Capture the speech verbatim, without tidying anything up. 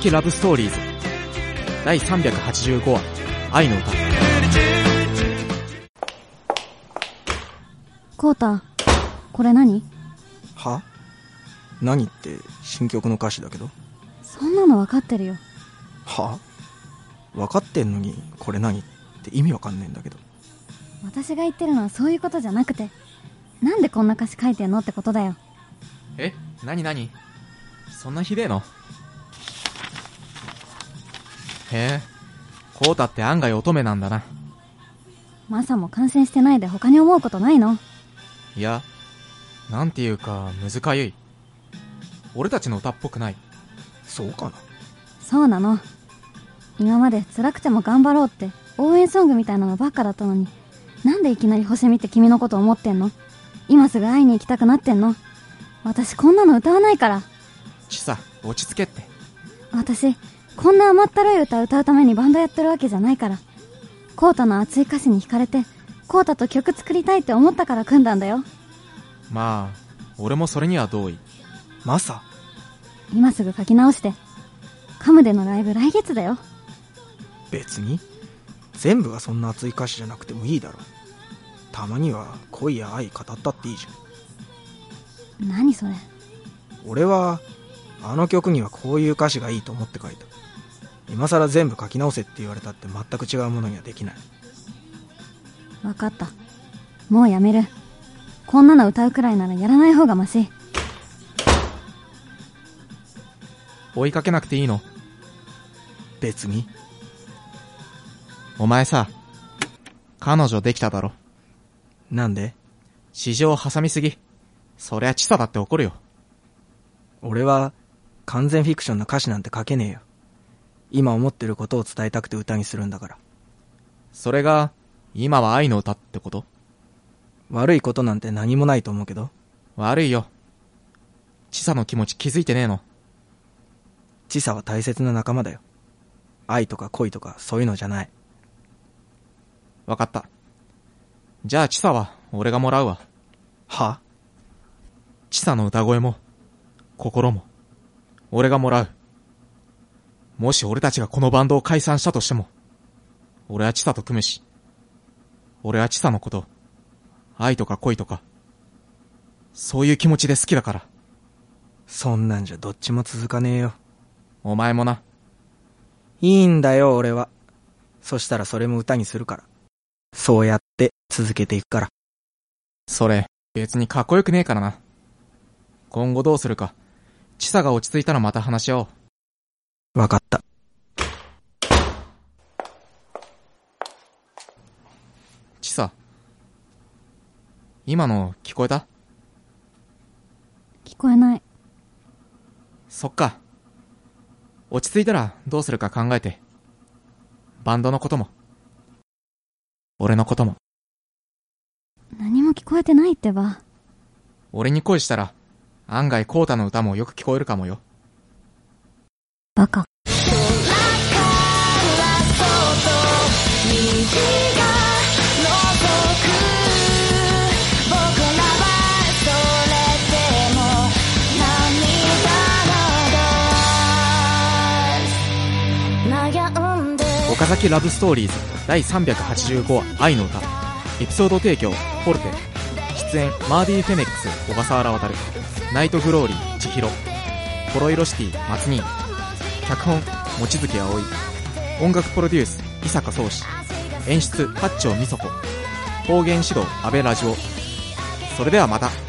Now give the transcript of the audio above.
崎ラブストーリーズだいさんびゃくはちじゅうごわ愛の歌。 コウタ、これ何？ は？何って新曲の歌詞だけど。 そんなの分かってるよ。 は？分かってんのにこれ何って意味わかんねえんだけど。 私が言ってるのはそういうことじゃなくて、なんでこんな歌詞書いてんのってことだよ。 え、なになに？そんなひでえの？へえ、コウタって案外乙女なんだな。 マサも感染してないで他に思うことないの？ いや、なんていうかむずかゆい。俺たちの歌っぽくない。 そうかな。 そうなの。今まで辛くても頑張ろうって応援ソングみたいなのばっかだったのに、なんでいきなり星見て君のこと思ってんの？今すぐ会いに行きたくなってんの？私こんなの歌わないから。 ちさ、落ち着けって。 私こんな甘ったるい歌歌うためにバンドやってるわけじゃないから。コウタの熱い歌詞に惹かれて、コウタと曲作りたいって思ったから組んだんだよ。 まあ俺もそれには同意。 マサ、 今すぐ書き直して。カムでのライブ来月だよ。 別に全部がそんな熱い歌詞じゃなくてもいいだろ。たまには恋や愛語ったっていいじゃん。 何それ？ 俺はあの曲にはこういう歌詞がいいと思って書いた。今さら全部書き直せって言われたって全く違うものにはできない。 分かった、もうやめる。こんなの歌うくらいならやらない方がマシ。 追いかけなくていいの？ 別に。 お前さ、彼女できただろ。 なんで？ 市場を挟みすぎ。そりゃチサだって怒るよ。 俺は完全フィクションな歌詞なんて書けねえよ。今思ってることを伝えたくて歌にするんだから。 それが今は愛の歌ってこと？ 悪いことなんて何もないと思うけど。 悪いよ。チサの気持ち気づいてねえの？ チサは大切な仲間だよ。愛とか恋とかそういうのじゃない。 わかった。じゃあチサは俺がもらうわ。 は？ チサの歌声も心も俺がもらう。もし俺たちがこのバンドを解散したとしても、俺はチサと組むし、俺はチサのこと、愛とか恋とかそういう気持ちで好きだから。 そんなんじゃどっちも続かねえよ。 お前もな。 いいんだよ俺は。そしたらそれも歌にするから。そうやって続けていくから。 それ別にかっこよくねえからな。今後どうするか、チサが落ち着いたらまた話し合おう。 わかった。 チサ、今の聞こえた？ 聞こえない。 そっか。落ち着いたらどうするか考えて。バンドのことも俺のことも。 何も聞こえてないってば。 俺に恋したら案外コウタの歌もよく聞こえるかもよ。 バカ。 岡崎ラブストーリーズだいさんびゃくはちじゅうごわ愛の歌。エピソード提供フォルテ。出演マーディ・フェネックス小笠原渉、ナイトグローリー千尋、コロイロシティ松兄、脚本望月葵、音楽プロデュース伊坂宗志、演出八丁美佐子、方言指導阿部ラジオ。それではまた。